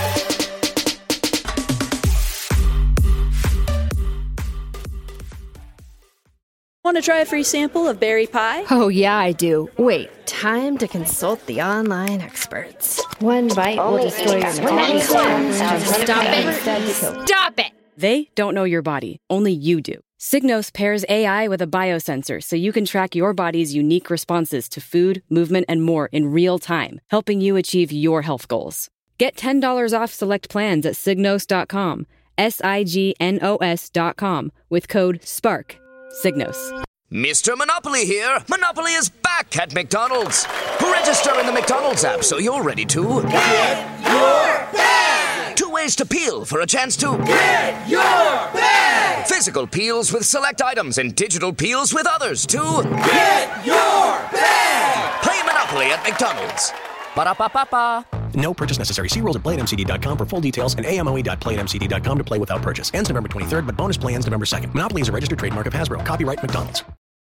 Want to try a free sample of berry pie? Oh, yeah, I do. Wait, time to consult the online experts. One bite will destroy your metabolism. Stop it! Stop it! They don't know your body. Only you do. Signos pairs AI with a biosensor so you can track your body's unique responses to food, movement, and more in real time, helping you achieve your health goals. Get $10 off select plans at Signos.com, SIGNOS.com, with code SPARK. Signos. Mr. Monopoly here. Monopoly is back at McDonald's. Register in the McDonald's app so you're ready to get your bag. 2 ways to peel for a chance to get your bag. Physical peels with select items and digital peels with others to get your bag. Play Monopoly at McDonald's. Ba-da-ba-ba-ba. No purchase necessary. See rules at playatmcd.com for full details and amoe.playatmcd.com to play without purchase. Ends November 23rd, but bonus play ends November 2nd. Monopoly is a registered trademark of Hasbro. Copyright McDonald's.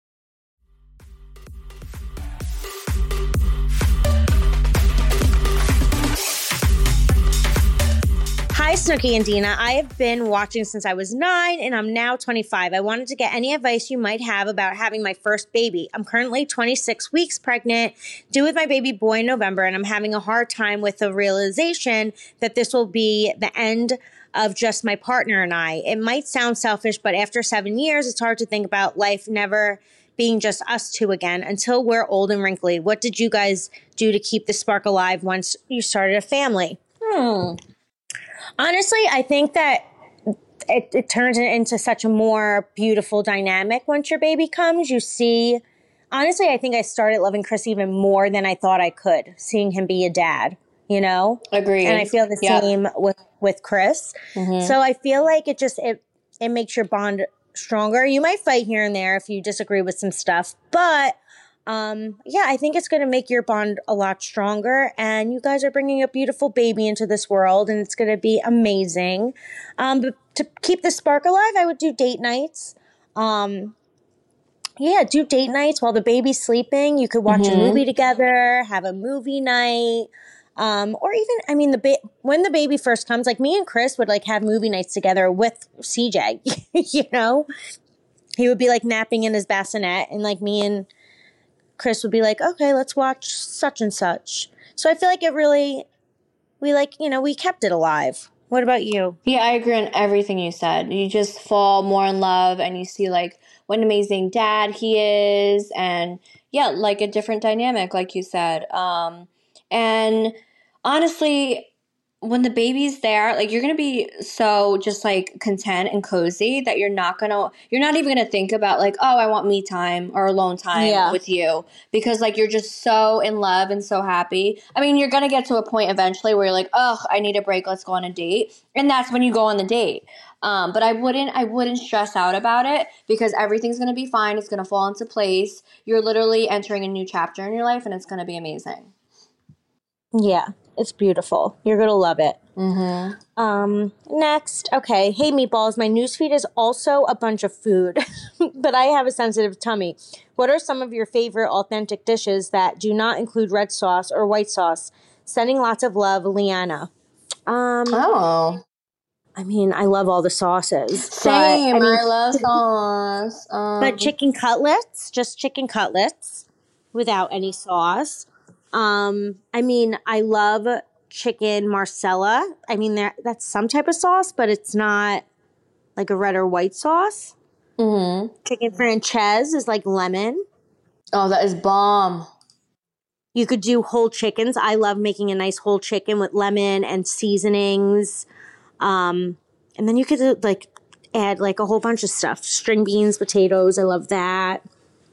Hi, Snooki and Dina. I have been watching since I was 9 and I'm now 25. I wanted to get any advice you might have about having my first baby. I'm currently 26 weeks pregnant, due with my baby boy in November, and I'm having a hard time with the realization that this will be the end of just my partner and I. It might sound selfish, but after 7 years, it's hard to think about life never being just us two again until we're old and wrinkly. What did you guys do to keep the spark alive once you started a family? Honestly, I think that it turns it into such a more beautiful dynamic once your baby comes. You see, honestly, I think I started loving Chris even more than I thought I could, seeing him be a dad, you know? Agreed. And I feel the same with Chris. Mm-hmm. So I feel like it makes your bond stronger. You might fight here and there if you disagree with some stuff, but I think it's going to make your bond a lot stronger, and you guys are bringing a beautiful baby into this world, and it's going to be amazing. But to keep the spark alive, I would do date nights. Do date nights while the baby's sleeping. You could watch a movie together, have a movie night. Or even, when the baby first comes, like me and Chris would like have movie nights together with CJ, you know, he would be like napping in his bassinet, and like me and Chris would be like, okay, let's watch such and such. So I feel like we kept it alive. What about you? Yeah, I agree on everything you said. You just fall more in love and you see like what an amazing dad he is, and like a different dynamic, like you said. And honestly, when the baby's there, like you're going to be so just like content and cozy that you're not even going to think about like, oh, I want me time or alone time with you, because like you're just so in love and so happy. I mean, you're going to get to a point eventually where you're like, oh, I need a break. Let's go on a date. And that's when you go on the date. But I wouldn't stress out about it, because everything's going to be fine. It's going to fall into place. You're literally entering a new chapter in your life, and it's going to be amazing. Yeah, it's beautiful. You're going to love it. Next. Okay. Hey, meatballs. My newsfeed is also a bunch of food, but I have a sensitive tummy. What are some of your favorite authentic dishes that do not include red sauce or white sauce? Sending lots of love, Leanna. I mean, I love all the sauces. Same. But, I love sauce. But chicken cutlets, just chicken cutlets without any sauce. I mean, I love chicken Marcella. I mean, that's some type of sauce, but it's not like a red or white sauce. Mm-hmm. Chicken franchise is like lemon. Oh, that is bomb. You could do whole chickens. I love making a nice whole chicken with lemon and seasonings. And then you could like add like a whole bunch of stuff. String beans, potatoes. I love that.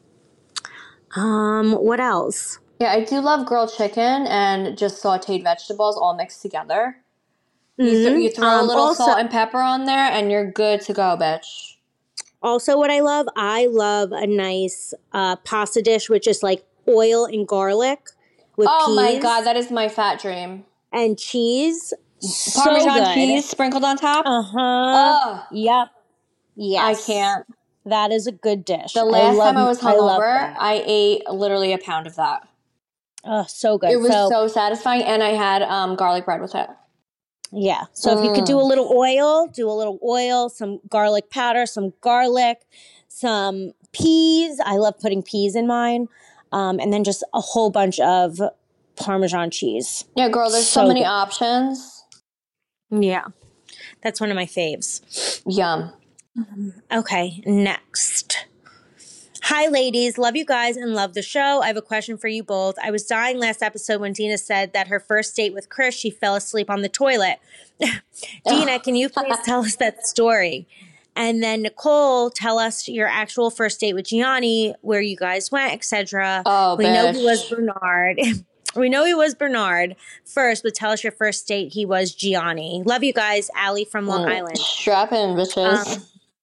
What else? Yeah, I do love grilled chicken and just sauteed vegetables all mixed together. Mm-hmm. You throw a little salt and pepper on there and you're good to go, bitch. Also what I love a nice pasta dish with just like oil and garlic with peas. My God, that is my fat dream. And cheese. Parmesan cheese sprinkled on top? Uh-huh. Yep. Yes. I can't. That is a good dish. The last time I was hungover, I ate literally a pound of that. Oh, so good. It was so satisfying, and I had garlic bread with it. Yeah. So if you could do a little oil, some garlic powder, some garlic, some peas. I love putting peas in mine. And then just a whole bunch of Parmesan cheese. Yeah, girl, there's so many options. Yeah. That's one of my faves. Yum. Okay, next. Hi, ladies. Love you guys and love the show. I have a question for you both. I was dying last episode when Dina said that her first date with Chris, she fell asleep on the toilet. Dina, can you please tell us that story? And then Nicole, tell us your actual first date with Gianni, where you guys went, etc. We know he was Bernard. We know he was Bernard first, but tell us your first date. He was Gianni. Love you guys. Allie from Long Island. Strap in, bitches.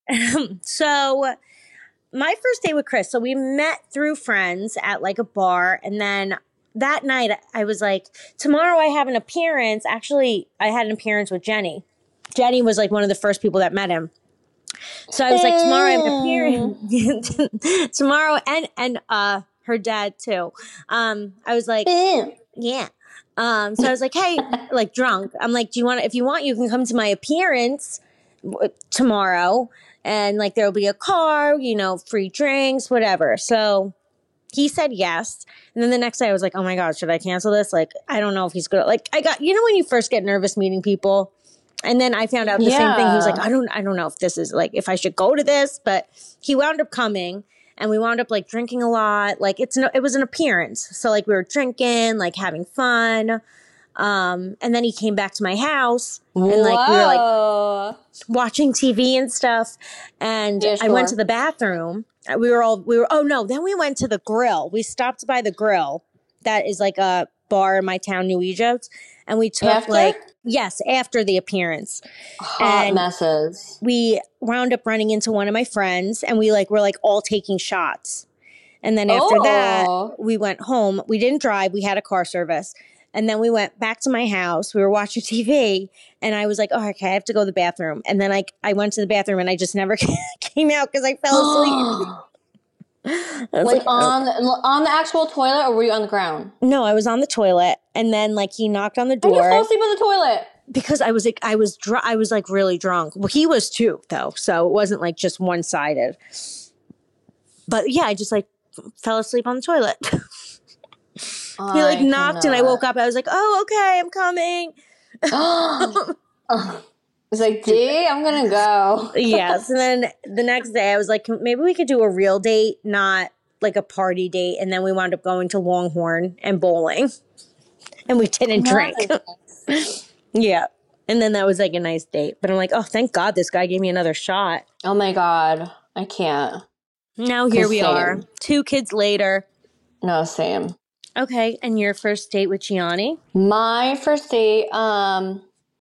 So my first date with Chris. So we met through friends at like a bar. And then that night I was like, tomorrow I have an appearance. Actually, I had an appearance with Jenny. Jenny was like one of the first people that met him. So I was like, tomorrow I have an appearance. Tomorrow and her dad too. I was like, yeah. So I was like, hey, like drunk. I'm like, if you want, you can come to my appearance tomorrow. And like, there'll be a car, free drinks, whatever. So he said yes. And then the next day I was like, oh my God, should I cancel this? Like, I don't know if he's good. Like I got, when you first get nervous meeting people. And then I found out the same thing. He was like, I don't know if this is like, if I should go to this, but he wound up coming and we wound up like drinking a lot. Like it was an appearance. So like we were drinking, like having fun. And then he came back to my house and like we were like watching TV and stuff. And I went to the bathroom. Then we went to the grill. We stopped by the grill. That is like a bar in my town, New Egypt. And we took after the appearance. Hot messes. We wound up running into one of my friends and we were all taking shots. And then after that, we went home. We didn't drive. We had a car service. And then we went back to my house. We were watching TV and I was like, oh, okay, I have to go to the bathroom. And then I went to the bathroom and I just never came out because I fell asleep. On the actual toilet or were you on the ground? No, I was on the toilet. And then he knocked on the door. And you fell asleep on the toilet? Because I was really drunk. Well, he was too though. So it wasn't like just one-sided. But yeah, I just fell asleep on the toilet. He knocked and I woke up. I was like, oh, okay, I'm coming. It's like, D, I'm going to go. Yes. And then the next day I was like, maybe we could do a real date, not like a party date. And then we wound up going to Longhorn and bowling. And we didn't drink. Yeah. And then that was a nice date. But I'm like, oh, thank God this guy gave me another shot. Oh my God. I can't. Now here we are. 2 kids later. No, same. Okay. And your first date with Gianni? My first date, well,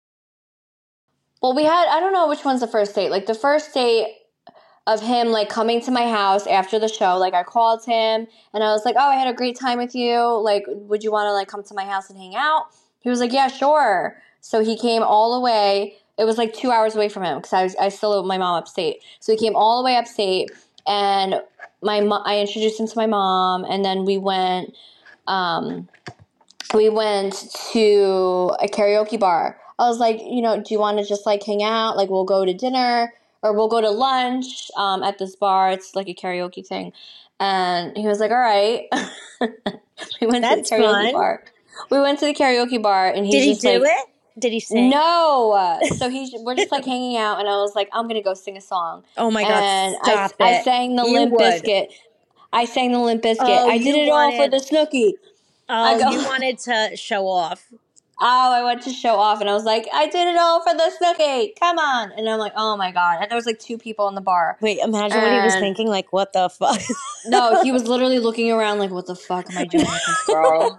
we had, I don't know which one's the first date. The first date of him, coming to my house after the show. I called him and I was like, oh, I had a great time with you. Would you want to, come to my house and hang out? He was like, yeah, sure. So he came all the way. It was 2 hours away from him because I still live with my mom upstate. So he came all the way upstate and I introduced him to my mom and then we went we went to a karaoke bar. I was like, you know, do you want to just like hang out? Like we'll go to dinner or we'll go to lunch at this bar. It's like a karaoke thing. And he was like, all right. We went to the karaoke bar. We went to the karaoke bar and Did he just do like, it? Did he sing? No. So we're just like hanging out and I was like, I'm going to go sing a song. Oh my God, and stop it. I sang the Limp Bizkit. I sang the Limp Bizkit. I did it all for the Snooki. Oh, you wanted to show off. Oh, I went to show off and I was like, I did it all for the Snooki. Come on. And I'm like, oh my God. And there was like 2 people in the bar. Wait, imagine what he was thinking. Like, what the fuck? No, he was literally looking around like, what the fuck am I doing with this girl?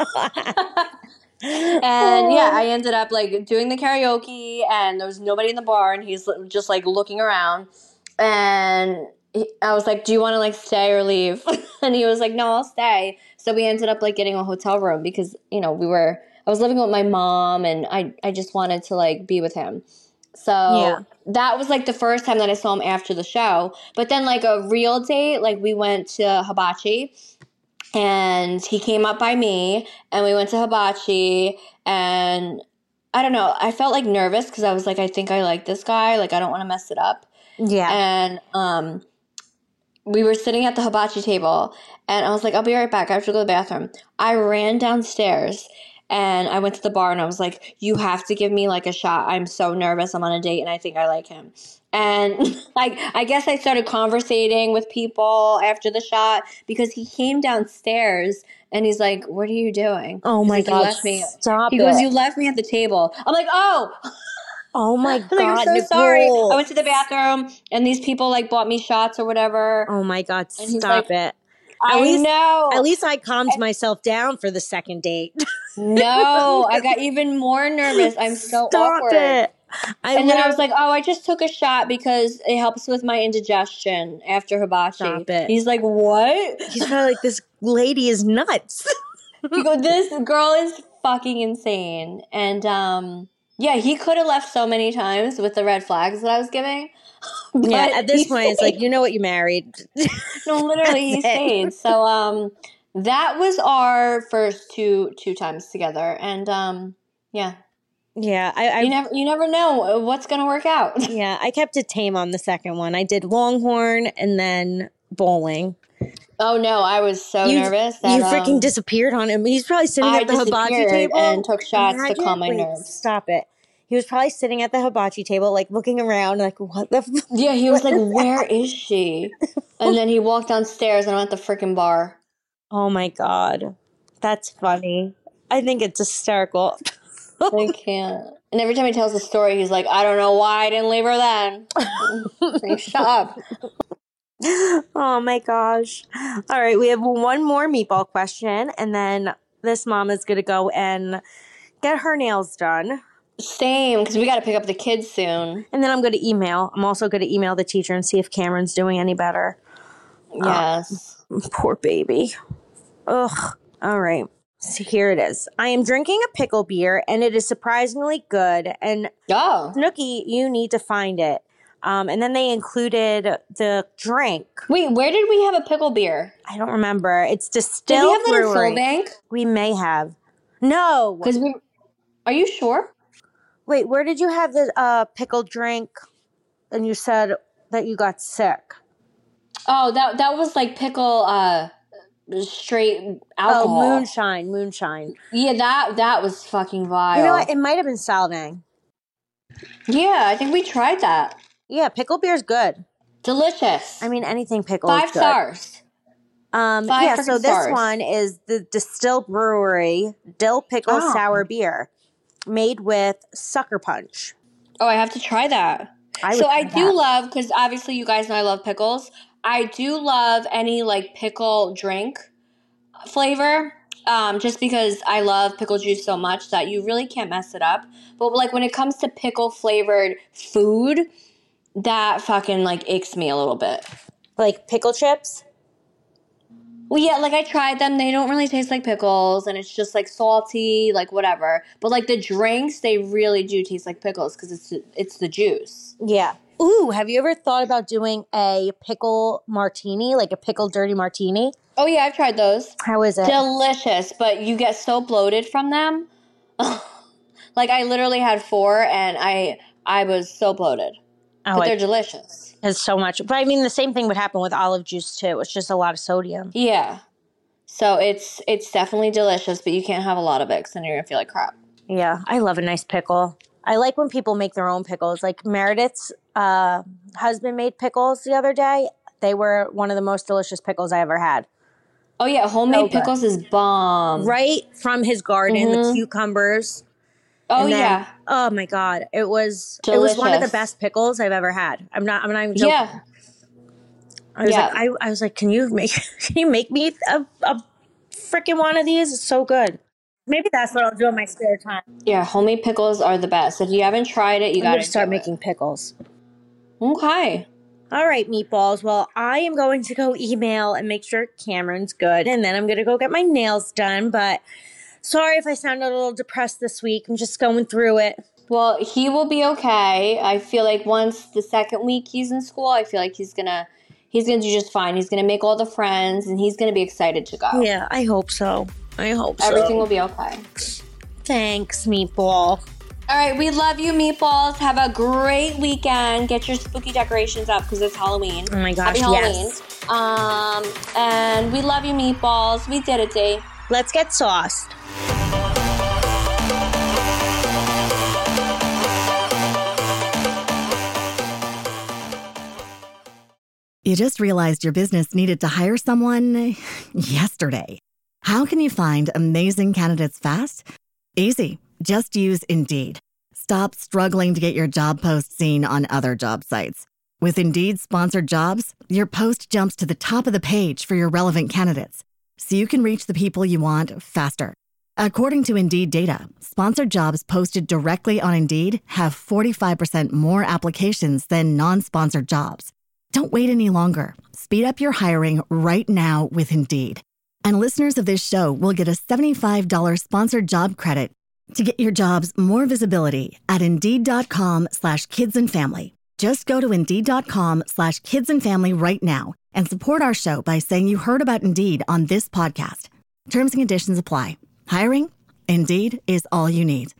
And yeah, I ended up like doing the karaoke and there was nobody in the bar and he's just like looking around. And I was like, do you want to like stay or leave? And he was like, no, I'll stay. So we ended up like getting a hotel room because, you know, I was living with my mom and I just wanted to like be with him. So that was like the first time that I saw him after the show. But then like a real date, like we went to Hibachi and he came up by me and we went to Hibachi and I don't know, I felt like nervous because I was like, I think I like this guy. Like I don't want to mess it up. Yeah. And we were sitting at the hibachi table, and I was like, I'll be right back. I have to go to the bathroom. I ran downstairs, and I went to the bar, and I was like, you have to give me, like, a shot. I'm so nervous. I'm on a date, and I think I like him. And, like, I guess I started conversating with people after the shot because he came downstairs, and he's like, what are you doing? Oh, my God, stop it. He goes, you left me at the table. I'm like, oh. Oh my God, like, I'm so Nicole. sorry. I went to the bathroom and these people like bought me shots or whatever. Oh my God, and stop it. I know. At least I calmed myself down for the second date. No, I got even more nervous. I'm so awkward. It. And then I was like, oh, I just took a shot because it helps with my indigestion after hibachi. Stop it. He's like, what? He's probably like, this lady is nuts. He goes, this girl is fucking insane. And yeah, he could have left so many times with the red flags that I was giving. Yeah, at this point, it's like, you know what, you married. No, literally, he stayed. So that was our first two times together. And yeah. Yeah, you never know what's going to work out. Yeah, I kept it tame on the second one. I did Longhorn and then bowling. Oh no, I was so nervous that you freaking disappeared on him. He's probably sitting at the hibachi table and took shots to calm my nerves. Stop it. He was probably sitting at the hibachi table, like looking around, like what the? Yeah, he was like, "Where is she?" And then he walked downstairs, and I'm at the freaking bar. Oh my God, that's funny. I think it's hysterical. I can't. And every time he tells the story, he's like, "I don't know why I didn't leave her then." Like, shut up. Oh my gosh. All right, we have one more meatball question, and then this mom is going to go and get her nails done. Same, because we got to pick up the kids soon. And then I'm going to email. I'm also going to email the teacher and see if Cameron's doing any better. Yes. Poor baby. Ugh. All right. So here it is. I am drinking a pickle beer, and it is surprisingly good. And Snooki, you need to find it. And then they included the drink. Wait, where did we have a pickle beer? I don't remember. It's Distilled Did we have that Brewery. in Full Bank? We may have. No. Are you sure? Wait, where did you have the pickle drink? And you said that you got sick. Oh, that was like pickle straight alcohol. Oh, moonshine. Yeah, that was fucking vile. You know what? It might have been Salvang. Yeah, I think we tried that. Yeah, pickle beer's good. Delicious. I mean, anything pickle 5 is good. stars. Yeah, so this one is the Distilled Brewery Dill Pickle Sour Beer made with Sucker Punch. Oh, I have to try that. I do love, because obviously you guys know I love pickles. I do love any like pickle drink flavor. Just because I love pickle juice so much that you really can't mess it up. But like when it comes to pickle flavored food, that fucking like aches me a little bit. Like pickle chips? Well, yeah, like I tried them. They don't really taste like pickles, and it's just like salty, like whatever. But like the drinks, they really do taste like pickles because it's the juice. Yeah. Ooh, have you ever thought about doing a pickle martini, like a pickle dirty martini? Oh, yeah, I've tried those. How is it? Delicious, but you get so bloated from them. Like, I literally had 4, and I was so bloated. But they're delicious. It's so much. But, I mean, the same thing would happen with olive juice, too. It's just a lot of sodium. Yeah. So it's definitely delicious, but you can't have a lot of it because then you're going to feel like crap. Yeah, I love a nice pickle. I like when people make their own pickles. Like Meredith's husband made pickles the other day. They were one of the most delicious pickles I ever had. Oh, yeah. Homemade pickles is bomb. Right from his garden, the cucumbers. Oh, yeah. Oh, my God. It was delicious. It was one of the best pickles I've ever had. I'm not even joking. Yeah. I was like, can you make me a freaking one of these? It's so good. Maybe that's what I'll do in my spare time. Yeah, homemade pickles are the best. If you haven't tried it, you got to start making pickles. Okay. All right, meatballs. Well, I am going to go email and make sure Cameron's good, and then I'm going to go get my nails done. But sorry if I sounded a little depressed this week. I'm just going through it. Well, he will be okay. I feel like once the second week he's in school, I feel like he's gonna do just fine. He's gonna make all the friends, and he's gonna be excited to go. Yeah, I hope so. Everything will be okay. Thanks, Meatball. All right, we love you, Meatballs. Have a great weekend. Get your spooky decorations up because it's Halloween. Oh my gosh, Happy Halloween. Yes. And we love you, Meatballs. We did it, Dee. Let's get sauced. You just realized your business needed to hire someone yesterday. How can you find amazing candidates fast? Easy. Just use Indeed. Stop struggling to get your job post seen on other job sites. With Indeed sponsored jobs, your post jumps to the top of the page for your relevant candidates, so you can reach the people you want faster. According to Indeed data, sponsored jobs posted directly on Indeed have 45% more applications than non-sponsored jobs. Don't wait any longer. Speed up your hiring right now with Indeed. And listeners of this show will get a $75 sponsored job credit to get your jobs more visibility at Indeed.com/kidsandfamily. Just go to Indeed.com/kidsandfamily right now and support our show by saying you heard about Indeed on this podcast. Terms and conditions apply. Hiring? Indeed is all you need.